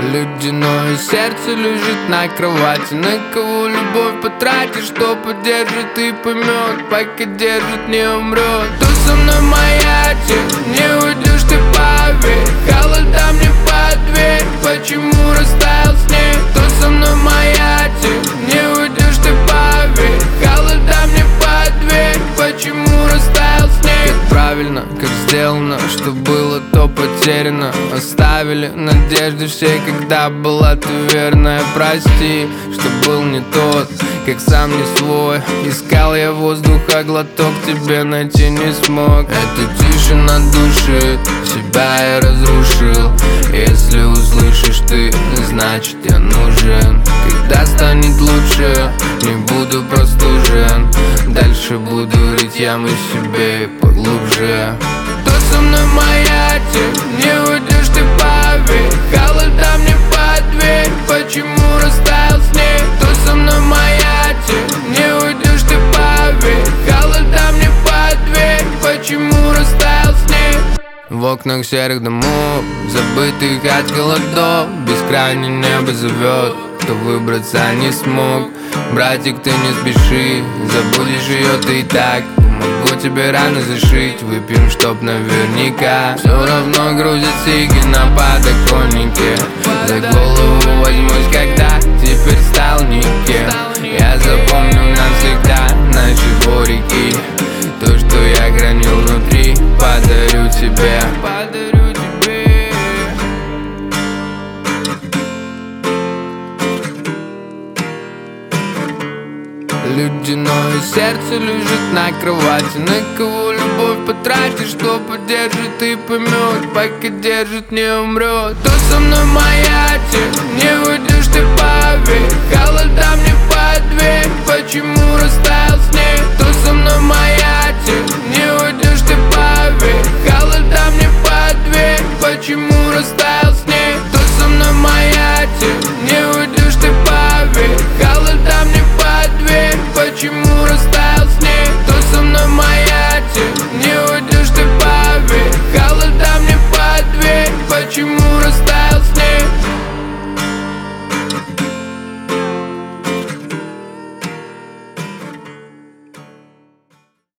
Ледяное сердце лежит на кровати. На кого любовь потратишь, что поддержит и поймет, пока держит, не умрет. Кто со мной маячит, не уйдешь, ты поверь. Холода мне под дверь, почему растаял снег? Кто со мной маячит, не уйдешь, ты поверь. Холода мне под дверь, почему растаял снег? Как правильно, как сделано, что было, то потеряно. Оставили надежды все, когда была ты верная. Прости, что был не тот, как сам не свой. Искал я воздуха, глоток тебе найти не смог. Эта тишина душит, себя я разрушил. Если услышишь ты, значит я нужен. Когда станет лучше, не буду простужен. Дальше буду рыть ямы себе и поглубже. Кто со мной маячит, не уйдешь, ты поверь. Холода мне под дверь, почему растаял снег? Кто со мной маячит, не уйдешь, ты поверь. Холода мне под дверь, почему растаял снег? В окнах серых домов, забытых от холодов, бескрайнее небо зовет, кто выбраться не смог. Братик, ты не спеши, забудешь ее ты и так. Помогу тебе рано зашить, выпьем, чтоб наверняка. Все равно грузят сиги на подоконнике. За голову возьмусь, когда теперь стал никем. Я запомню навсегда наши дворики. То, что я хранил внутри, подарю тебе. Ледяное сердце лежит на кровати. На кого любовь потратишь, что поддержит и поймет, пока держит, не умрет. Кто со мной маячит, не уйдешь, ты поверь. Холода мне